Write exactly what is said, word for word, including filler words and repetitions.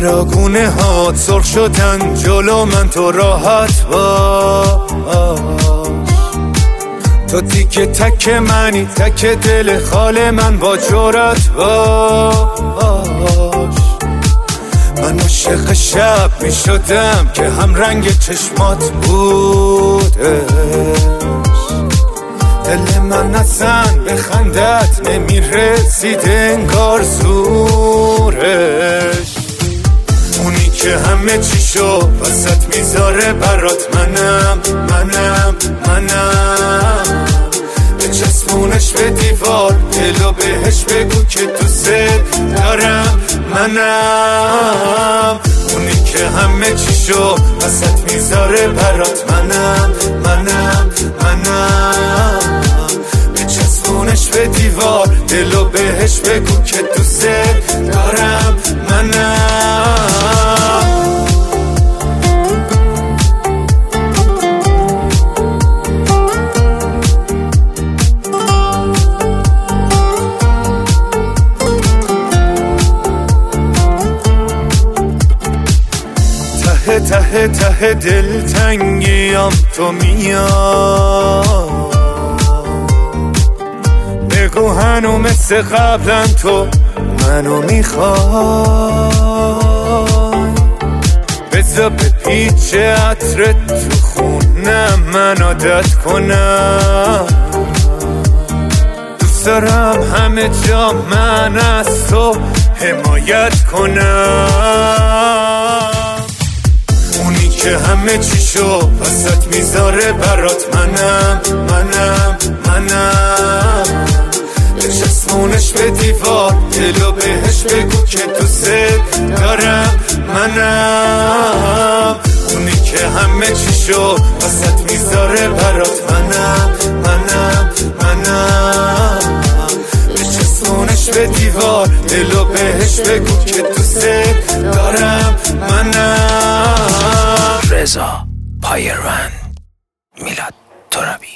چراغونه هات سرخ شدن جلو من، تو راحت باش. تو دیگه تک منی، تک دل خال من، با جرأت باش. من عاشق شب می شدم که هم رنگ چشمات بودش. دل من اصلا به خندت نمی رسید انگار زورش. اونی که همه چیشو وسط میذاره برات، منم منم منم. بچسبونش به دیوار، دلو بهش بگو که دوست دارم، منم. اونی که همه چیشو وسط میذاره برات، منم منم منم. بچسبونش به دیوار، دلو بهش بگو که دوست دارم، منم. ته ته ته دل تنگیم تو میام. بگو هنو مثل قبلا تو منو میخوای. بذار به پیچ عطرت تو خونم من عادت کنم. دوست دارم همه جا من از تو حمایت کنم. اونی که همه چیشو وسط میذاره برات، منم منم منم. بچسبونش به دیوار، دلو بهش بگو که دوست دارم، منم. اونی که همه چیشو وسط میذاره برات، منم منم منم. بچسبونش به دیوار، دلو بهش بگو که دوست دارم، منم. رضا پایرون، میلاد ترابی.